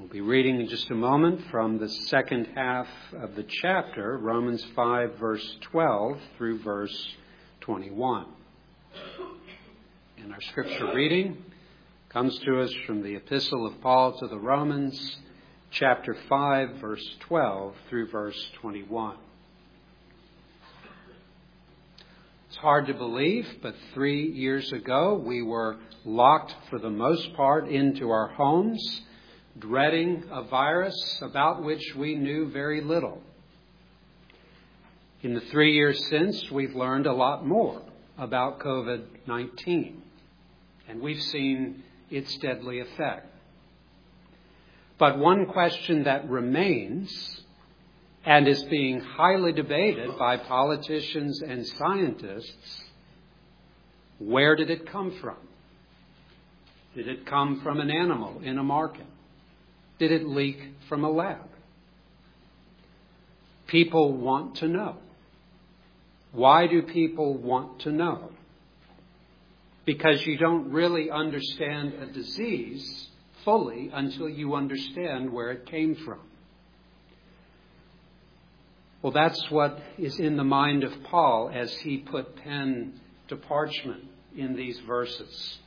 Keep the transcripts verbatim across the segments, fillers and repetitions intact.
We'll be reading in just a moment from the second half of the chapter, Romans five, verse twelve through verse twenty-one. And our scripture reading comes to us from the Epistle of Paul to the Romans, chapter five, verse twelve through verse twenty-one. It's hard to believe, but three years ago we were locked for the most part into our homes, dreading a virus about which we knew very little. In the three years since, we've learned a lot more about covid nineteen, and we've seen its deadly effect. But one question that remains and is being highly debated by politicians and scientists: where did it come from? Did it come from an animal in a market? Did it leak from a lab? People want to know. Why do people want to know? Because you don't really understand a disease fully until you understand where it came from. Well, that's what is in the mind of Paul as he put pen to parchment in these verses.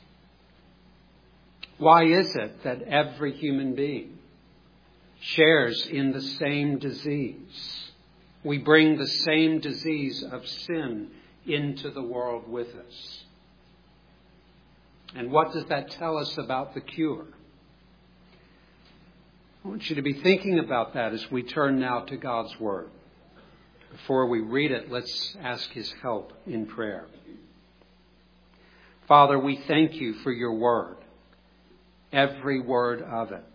Why is it that every human being shares in the same disease? We bring the same disease of sin into the world with us. And what does that tell us about the cure? I want you to be thinking about that as we turn now to God's Word. Before we read it, let's ask His help in prayer. Father, we thank you for your Word, every word of it.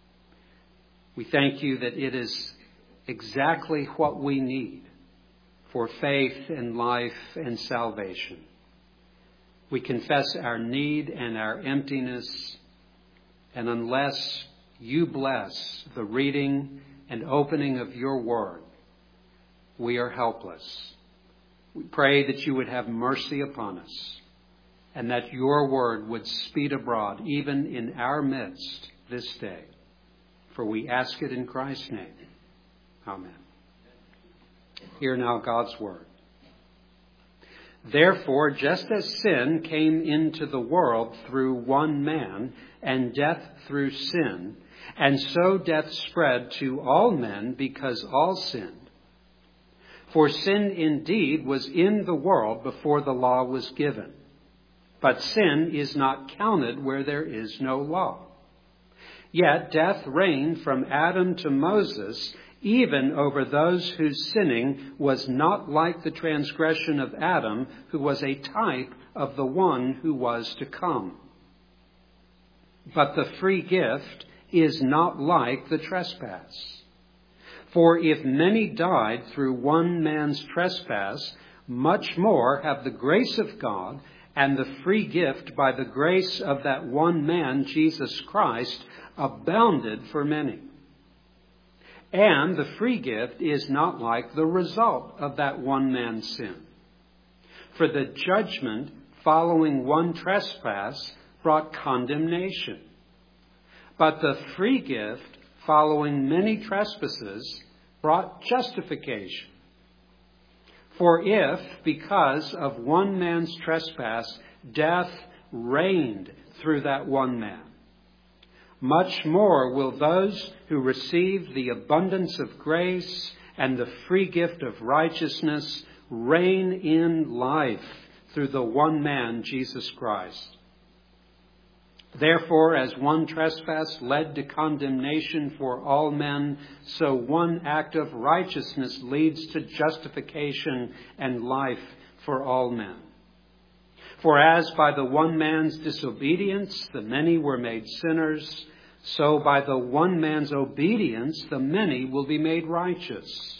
We thank you that it is exactly what we need for faith and life and salvation. We confess our need and our emptiness, and unless you bless the reading and opening of your word, we are helpless. We pray that you would have mercy upon us and that your word would speed abroad even in our midst this day. For we ask it in Christ's name. Amen. Hear now God's word. Therefore, just as sin came into the world through one man, and death through sin, and so death spread to all men because all sinned. For sin indeed was in the world before the law was given, but sin is not counted where there is no law. Yet death reigned from Adam to Moses, even over those whose sinning was not like the transgression of Adam, who was a type of the one who was to come. But the free gift is not like the trespass. For if many died through one man's trespass, much more have the grace of God and the free gift by the grace of that one man, Jesus Christ, abounded for many. And the free gift is not like the result of that one man's sin. For the judgment following one trespass brought condemnation. But the free gift following many trespasses brought justification. For if, because of one man's trespass, death reigned through that one man, much more will those who receive the abundance of grace and the free gift of righteousness reign in life through the one man, Jesus Christ. Therefore, as one trespass led to condemnation for all men, so one act of righteousness leads to justification and life for all men. For as by the one man's disobedience the many were made sinners, so by the one man's obedience the many will be made righteous.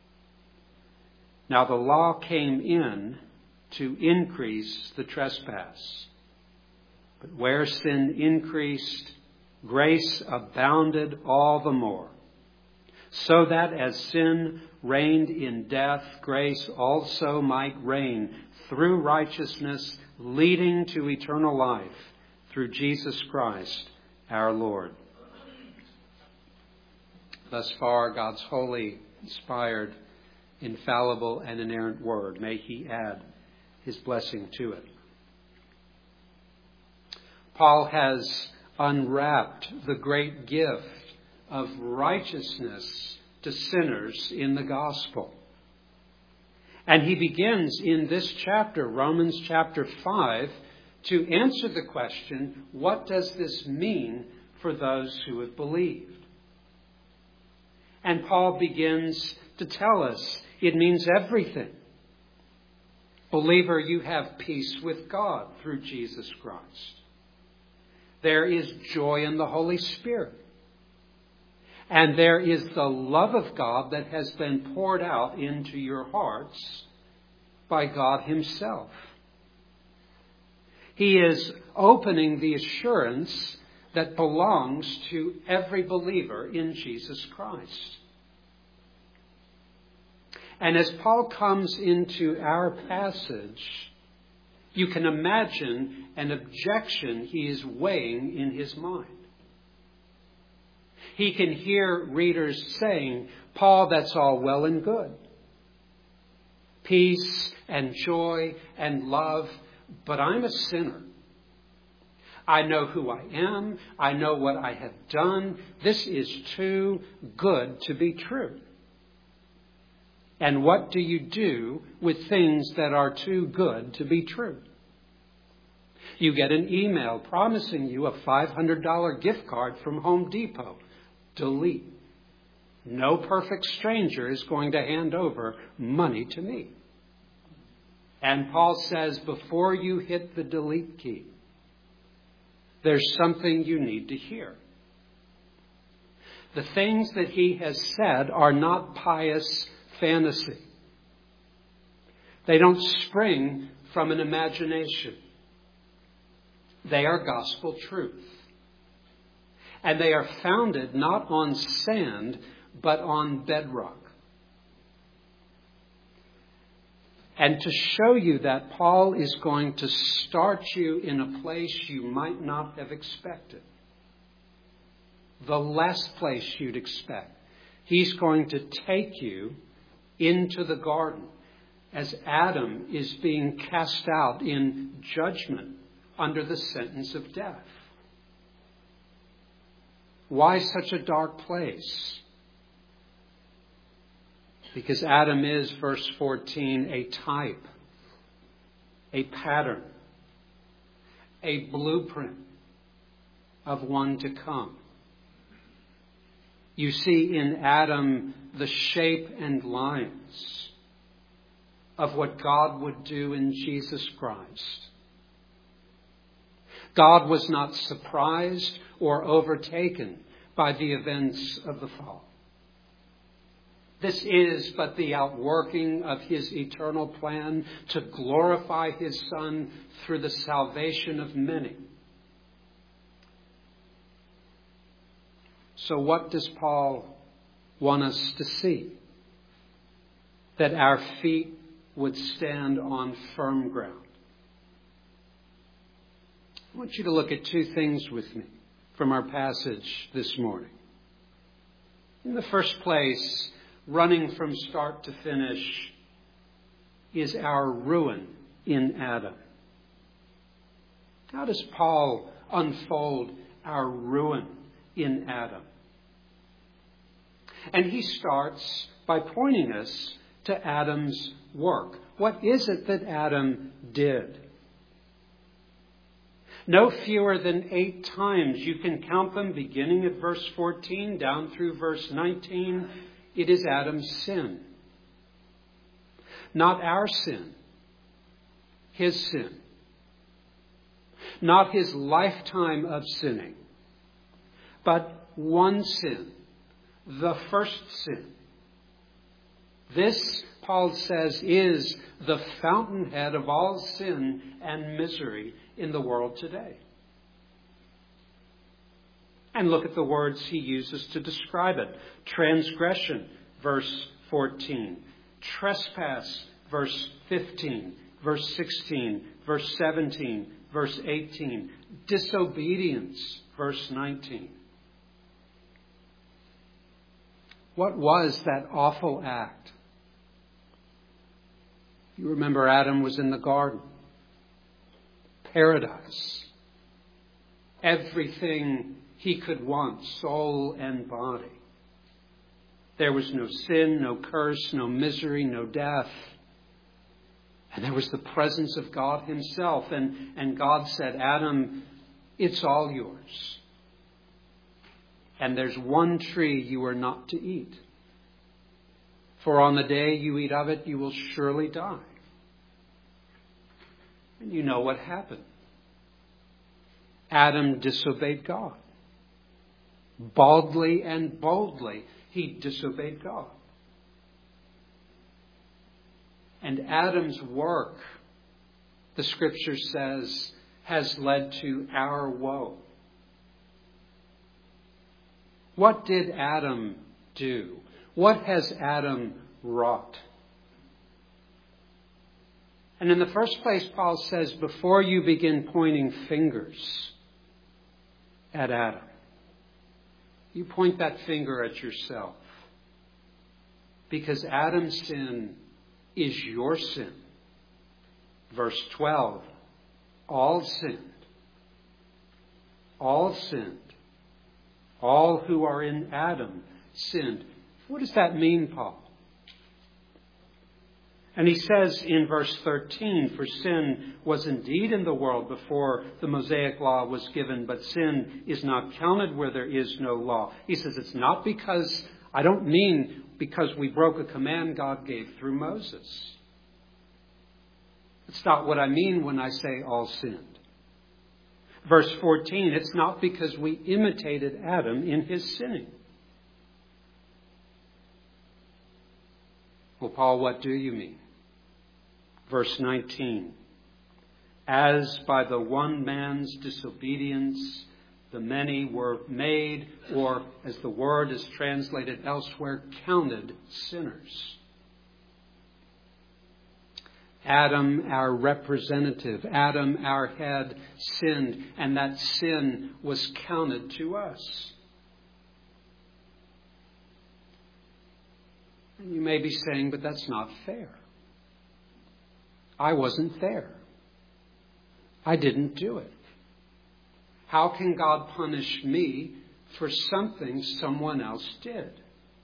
Now the law came in to increase the trespass. But where sin increased, grace abounded all the more. So that as sin reigned in death, grace also might reign through righteousness, leading to eternal life through Jesus Christ our Lord. thus far God's holy, inspired, infallible, and inerrant word. May he add his blessing to it. Paul has unwrapped the great gift of righteousness to sinners in the gospel. And he begins in this chapter, Romans chapter five, to answer the question, what does this mean for those who have believed? And Paul begins to tell us it means everything. Believer, you have peace with God through Jesus Christ. There is joy in the Holy Spirit. And there is the love of God that has been poured out into your hearts by God himself. He is opening the assurance that belongs to every believer in Jesus Christ. And as Paul comes into our passage, you can imagine an objection he is weighing in his mind. He can hear readers saying, Paul, that's all well and good. Peace and joy and love, but I'm a sinner. I know who I am. I know what I have done. This is too good to be true. And what do you do with things that are too good to be true? You get an email promising you a five hundred dollars gift card from Home Depot. Delete. No perfect stranger is going to hand over money to me. And Paul says, before you hit the delete key, there's something you need to hear. The things that he has said are not pious fantasy. They don't spring from an imagination. They are gospel truth. And they are founded not on sand, but on bedrock. And to show you that, Paul is going to start you in a place you might not have expected. The last place you'd expect. He's going to take you into the garden as Adam is being cast out in judgment under the sentence of death. Why such a dark place? Because Adam is, verse fourteen, a type, a pattern, a blueprint of one to come. You see in Adam the shape and lines of what God would do in Jesus Christ. God was not surprised or overtaken by the events of the fall. This is but the outworking of his eternal plan to glorify his Son through the salvation of many. So what does Paul want us to see? That our feet would stand on firm ground. I want you to look at two things with me from our passage this morning. In the first place, running from start to finish is our ruin in Adam. How does Paul unfold our ruin in Adam? And he starts by pointing us to Adam's work. What is it that Adam did? No fewer than eight times, you can count them beginning at verse fourteen down through verse nineteen, it is Adam's sin. Not our sin, his sin. Not his lifetime of sinning, but one sin, the first sin. This, Paul says, is the fountainhead of all sin and misery in the world today. And look at the words he uses to describe it. Transgression, verse fourteen. Trespass, verse fifteen. Verse sixteen. Verse seventeen. Verse eighteen. Disobedience, verse nineteen. What was that awful act? You remember Adam was in the garden. Paradise. Everything he could want, soul and body. There was no sin, no curse, no misery, no death. And there was the presence of God himself. And, and God said, Adam, it's all yours. And there's one tree you are not to eat. For on the day you eat of it, you will surely die. And you know what happened. Adam disobeyed God. Baldly and boldly, he disobeyed God. And Adam's work, the Scripture says, has led to our woe. What did Adam do? What has Adam wrought? And in the first place, Paul says, before you begin pointing fingers at Adam, you point that finger at yourself. Because Adam's sin is your sin. Verse twelve, all sinned. All sinned. All who are in Adam sinned. What does that mean, Paul? And he says in verse thirteen, for sin was indeed in the world before the Mosaic law was given, but sin is not counted where there is no law. He says it's not because, I don't mean because we broke a command God gave through Moses. It's not what I mean when I say all sinned. Verse fourteen, it's not because we imitated Adam in his sinning. Well, Paul, what do you mean? Verse nineteen, as by the one man's disobedience the many were made, or as the word is translated elsewhere, counted sinners. Adam, our representative, Adam, our head, sinned, and that sin was counted to us. And you may be saying, but that's not fair. I wasn't there. I didn't do it. How can God punish me for something someone else did?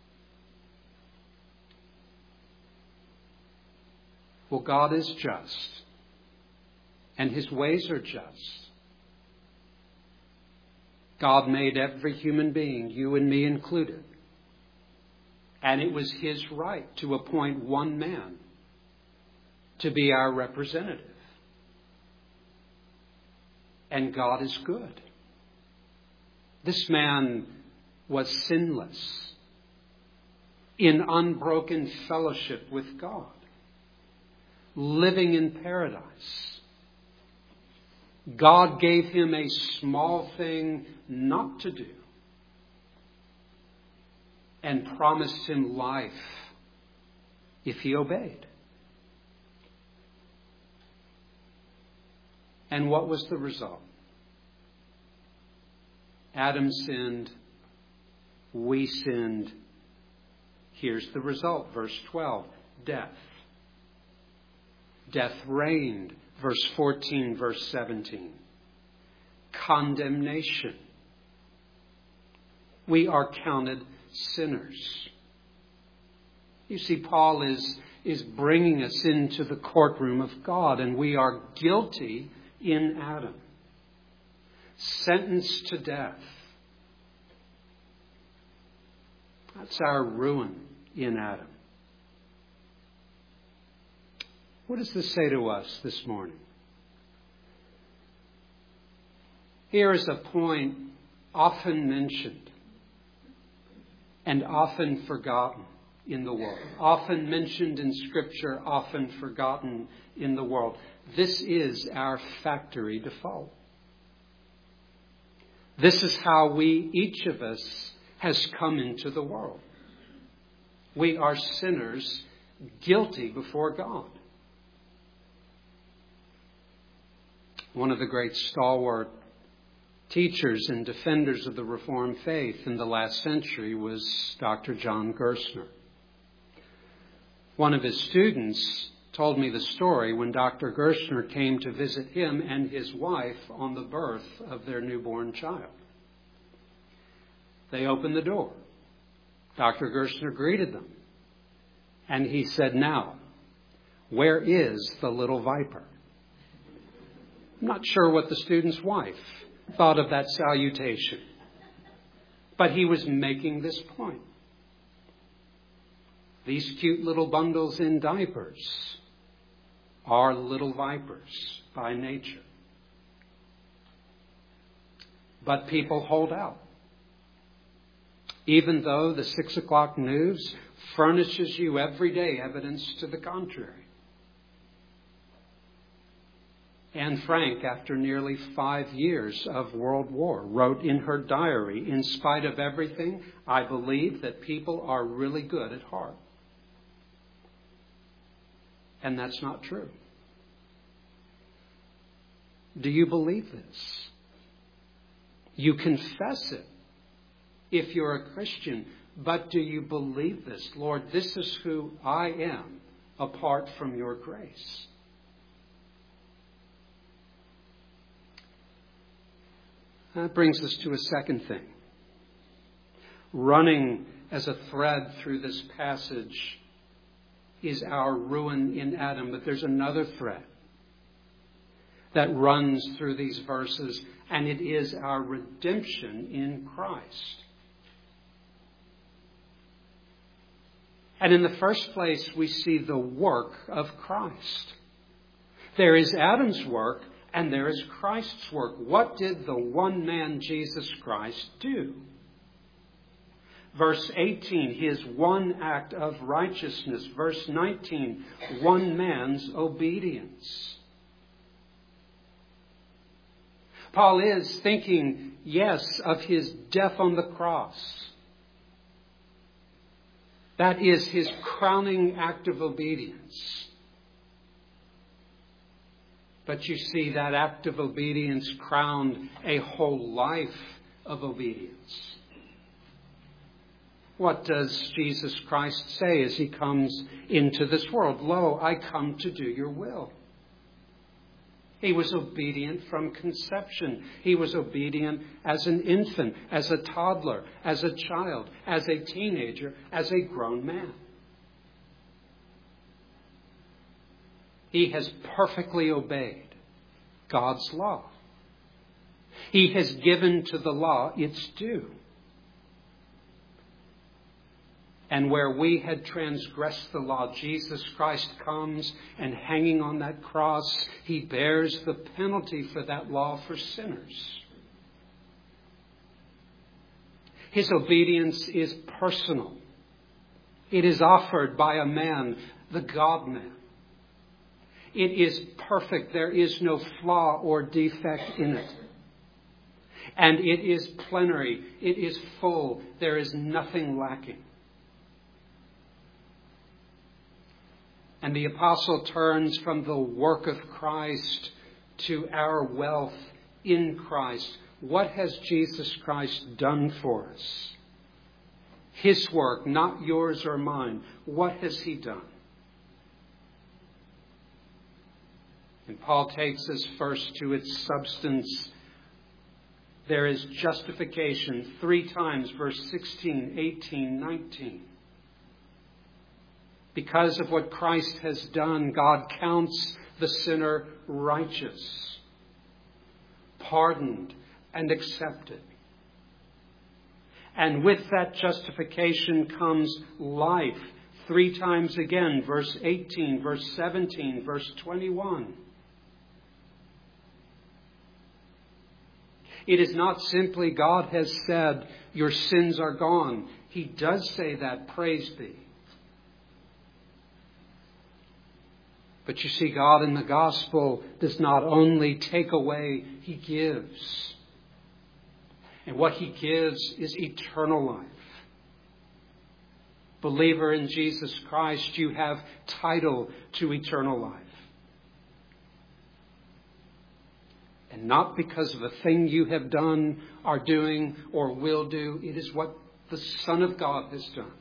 Well, God is just, and his ways are just. God made every human being, you and me included. And it was his right to appoint one man to be our representative. And God is good. This man was sinless, in unbroken fellowship with God, living in paradise. God gave him a small thing not to do and promised him life if he obeyed. And what was the result? Adam sinned. We sinned. Here's the result. Verse twelve. Death. Death reigned. Verse fourteen, verse seventeen. Condemnation. We are counted sinners. You see, Paul is, is bringing us into the courtroom of God, and we are guilty in Adam, sentenced to death. That's our ruin in Adam. What does this say to us this morning? Here is a point often mentioned and often forgotten in the world. Often mentioned in Scripture, often forgotten in the world. This is our factory default. This is how we, each of us, has come into the world. We are sinners, guilty before God. One of the great stalwart teachers and defenders of the Reformed faith in the last century was Doctor John Gerstner. One of his students told me the story when Doctor Gerstner came to visit him and his wife on the birth of their newborn child. They opened the door. Doctor Gerstner greeted them. And he said, "Now, where is the little viper?" I'm not sure what the student's wife thought of that salutation. But he was making this point. These cute little bundles in diapers are little vipers by nature. But people hold out. Even though the six o'clock news furnishes you every day evidence to the contrary. Anne Frank, after nearly five years of World War, wrote in her diary, "In spite of everything, I believe that people are really good at heart." And that's not true. Do you believe this? You confess it if you're a Christian, but do you believe this? Lord, this is who I am apart from your grace. That brings us to a second thing. Running as a thread through this passage is our ruin in Adam, but there's another thread that runs through these verses, and it is our redemption in Christ. And in the first place, we see the work of Christ. There is Adam's work, and there is Christ's work. What did the one man, Jesus Christ, do? Verse eighteen, his one act of righteousness. Verse nineteen, one man's obedience. Paul is thinking, yes, of his death on the cross. That is his crowning act of obedience. But you see, that act of obedience crowned a whole life of obedience. What does Jesus Christ say as he comes into this world? "Lo, I come to do your will." He was obedient from conception. He was obedient as an infant, as a toddler, as a child, as a teenager, as a grown man. He has perfectly obeyed God's law. He has given to the law its due. And where we had transgressed the law, Jesus Christ comes and hanging on that cross, he bears the penalty for that law for sinners. His obedience is personal. It is offered by a man, the God-man. It is perfect. There is no flaw or defect in it. And it is plenary. It is full. There is nothing lacking. And the apostle turns from the work of Christ to our wealth in Christ. What has Jesus Christ done for us? His work, not yours or mine. What has he done? And Paul takes us first to its substance. There is justification three times, verse sixteen, eighteen, nineteen. Because of what Christ has done, God counts the sinner righteous, pardoned, and accepted. And with that justification comes life. Three times again, verse eighteen, verse seventeen, verse twenty-one. It is not simply God has said, your sins are gone. He does say that, praise be. But you see, God in the gospel does not only take away, he gives. And what he gives is eternal life. Believer in Jesus Christ, you have title to eternal life. And not because of a thing you have done, are doing, or will do. It is what the Son of God has done.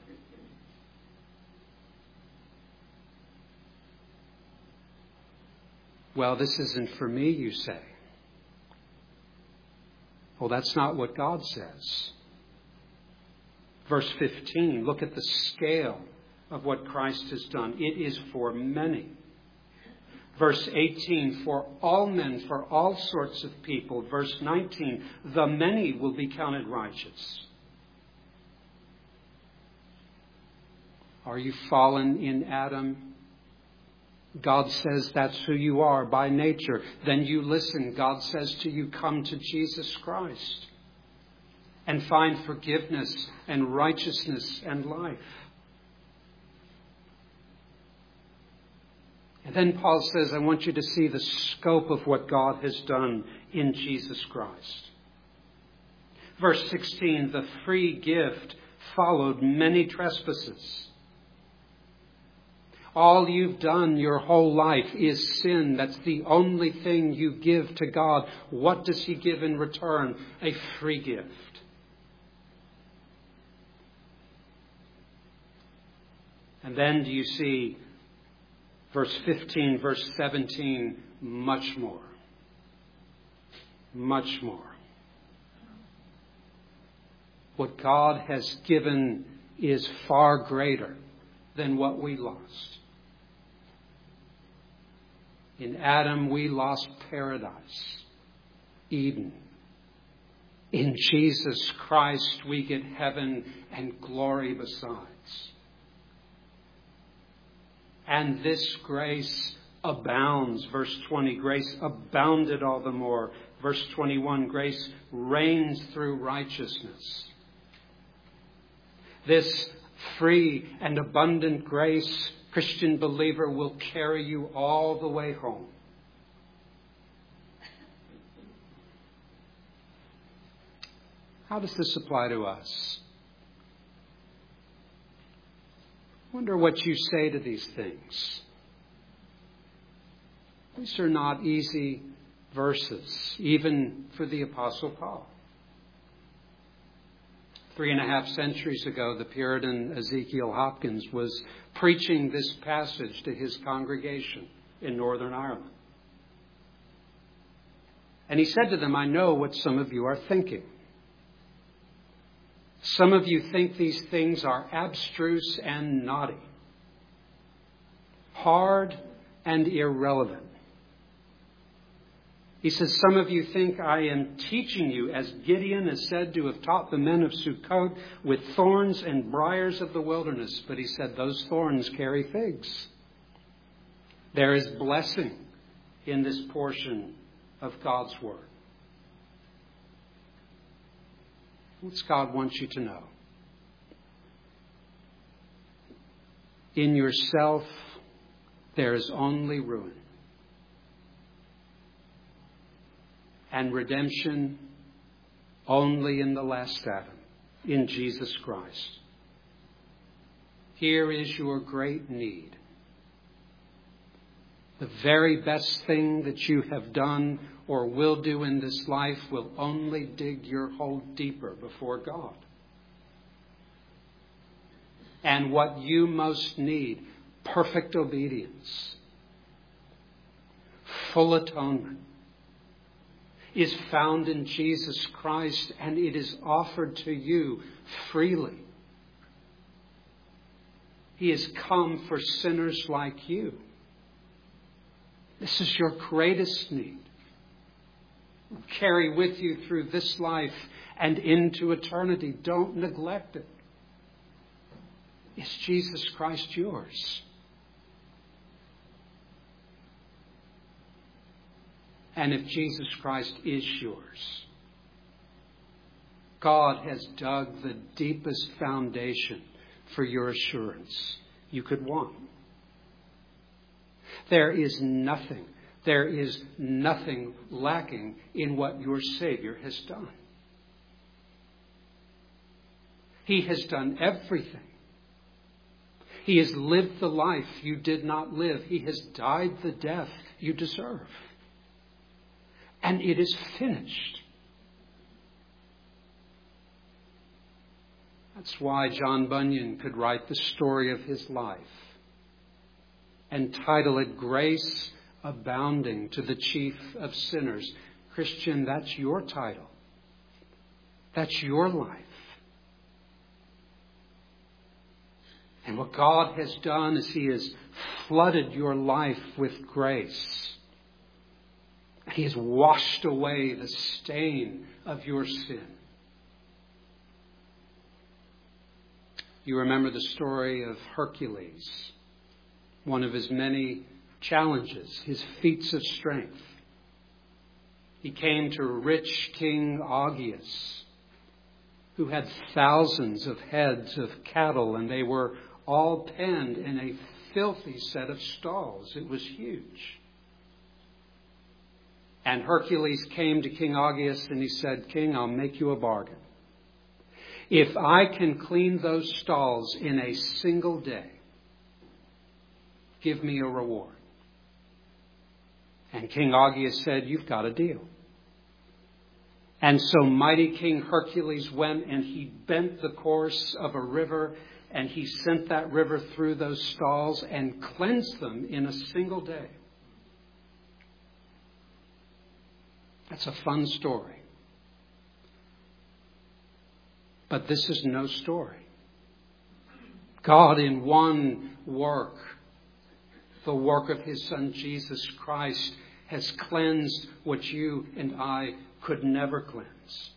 Well, this isn't for me, you say. Well, that's not what God says. Verse fifteen, look at the scale of what Christ has done. It is for many. Verse eighteen, for all men, for all sorts of people. Verse nineteen, the many will be counted righteous. Are you fallen in Adam? God says that's who you are by nature. Then you listen. God says to you, come to Jesus Christ and find forgiveness and righteousness and life. And then Paul says, I want you to see the scope of what God has done in Jesus Christ. Verse sixteen, the free gift followed many trespasses. All you've done your whole life is sin. That's the only thing you give to God. What does He give in return? A free gift. And then do you see verse fifteen, verse seventeen, much more. Much more. What God has given is far greater than what we lost. In Adam, we lost paradise, Eden. In Jesus Christ, we get heaven and glory besides. And this grace abounds. Verse twenty, grace abounded all the more. Verse twenty-one, grace reigns through righteousness. This free and abundant grace, Christian believer, will carry you all the way home. How does this apply to us? I wonder what you say to these things. These are not easy verses, even for the Apostle Paul. Three and a half centuries ago, the Puritan Ezekiel Hopkins was preaching this passage to his congregation in Northern Ireland. And he said to them, I know what some of you are thinking. Some of you think these things are abstruse and naughty, hard and irrelevant. He says, some of you think I am teaching you, as Gideon is said to have taught the men of Sukkot, with thorns and briars of the wilderness. But he said, those thorns carry figs. There is blessing in this portion of God's Word. What's God want you to know? In yourself, there is only ruin. And redemption only in the last Adam, in Jesus Christ. Here is your great need. The very best thing that you have done or will do in this life will only dig your hole deeper before God. And what you most need, perfect obedience, full atonement, is found in Jesus Christ, and it is offered to you freely. He has come for sinners like you. This is your greatest need. Carry with you through this life and into eternity. Don't neglect it. Is Jesus Christ yours? And if Jesus Christ is yours, God has dug the deepest foundation for your assurance you could want. There is nothing, there is nothing lacking in what your Savior has done. He has done everything. He has lived the life you did not live. He has died the death you deserve. and it is finished. That's why John Bunyan could write the story of his life and title it Grace Abounding to the Chief of Sinners. Christian, that's your title. That's your life. And what God has done is He has flooded your life with grace. He has washed away the stain of your sin. You remember the story of Hercules, one of his many challenges, his feats of strength. He came to rich King Augeas, who had thousands of heads of cattle, and they were all penned in a filthy set of stalls. It was huge. And Hercules came to King Augeas and he said, King, I'll make you a bargain. If I can clean those stalls in a single day, give me a reward. And King Augeas said, you've got a deal. And so mighty King Hercules went and he bent the course of a river and he sent that river through those stalls and cleansed them in a single day. That's a fun story. But this is no story. God in one work, the work of His Son Jesus Christ, has cleansed what you and I could never cleanse.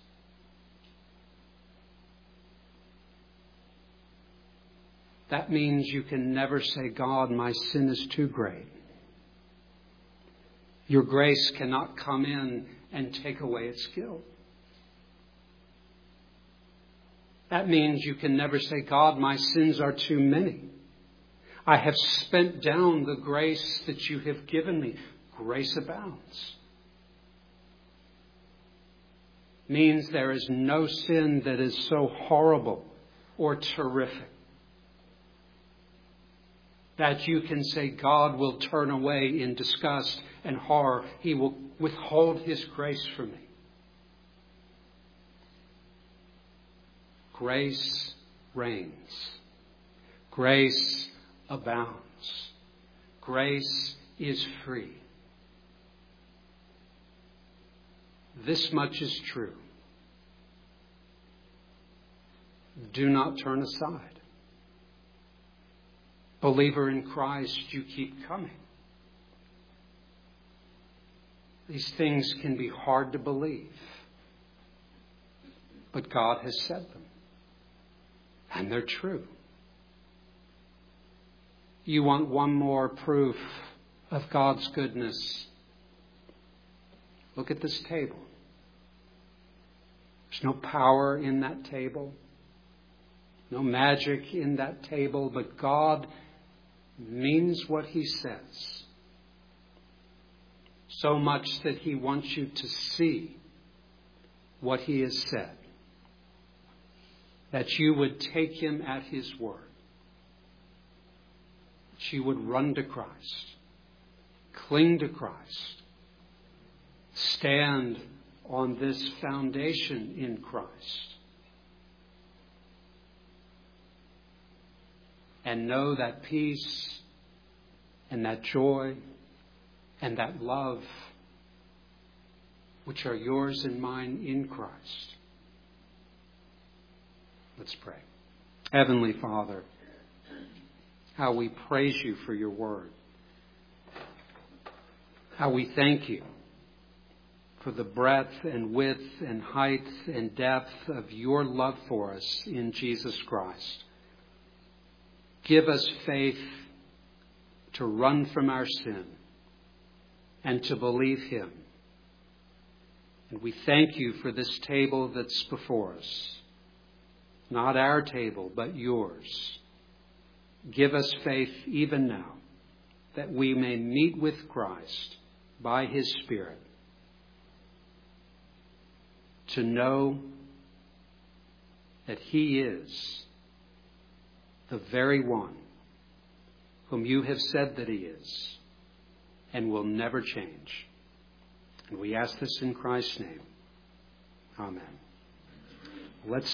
That means you can never say, God, my sin is too great. Your grace cannot come in and take away its guilt. That means you can never say, God, my sins are too many. I have spent down the grace that you have given me. Grace abounds. Means there is no sin that is so horrible or terrific that you can say God will turn away in disgust and horror. He will withhold His grace from me. Grace reigns. Grace abounds. Grace is free. This much is true. Do not turn aside. Believer in Christ, you keep coming. These things can be hard to believe, but God has said them. And they're true. You want one more proof of God's goodness? Look at this table. There's no power in that table. No magic in that table. But God means what He says. So much that He wants you to see what He has said. That you would take Him at His word. That you would run to Christ. Cling to Christ. Stand on this foundation in Christ. And know that peace and that joy and that love which are yours and mine in Christ. Let's pray. Heavenly Father, how we praise you for your word. How we thank you for the breadth and width and height and depth of your love for us in Jesus Christ. Give us faith to run from our sin and to believe Him. And we thank you for this table that's before us. Not our table, but yours. Give us faith even now that we may meet with Christ by His Spirit. To know that He is the very one whom you have said that He is and will never change. And we ask this in Christ's name. Amen. Let's